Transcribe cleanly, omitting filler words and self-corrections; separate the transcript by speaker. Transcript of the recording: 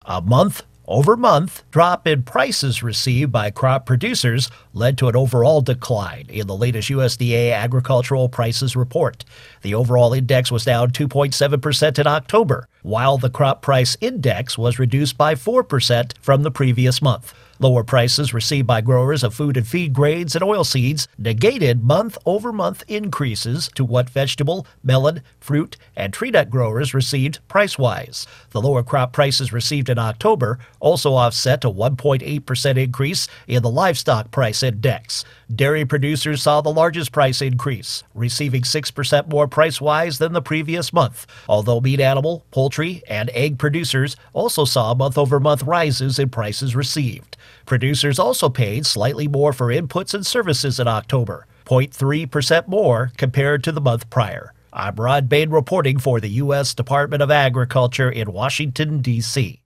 Speaker 1: A month-over-month drop in prices received by crop producers led to an overall decline in the latest USDA agricultural prices report. The overall index was down 2.7% in October, while the crop price index was reduced by 4% from the previous month. Lower prices received by growers of food and feed grains and oilseeds negated month-over-month increases to what vegetable, melon, fruit, and tree nut growers received price-wise. The lower crop prices received in October also offset a 1.8% increase in the livestock price index. Dairy producers saw the largest price increase, receiving 6% more price-wise than the previous month, although meat animal, poultry, and egg producers also saw month-over-month rises in prices received. Producers also paid slightly more for inputs and services in October, 0.3% more compared to the month prior. I'm Rod Bain reporting for the U.S. Department of Agriculture in Washington, D.C.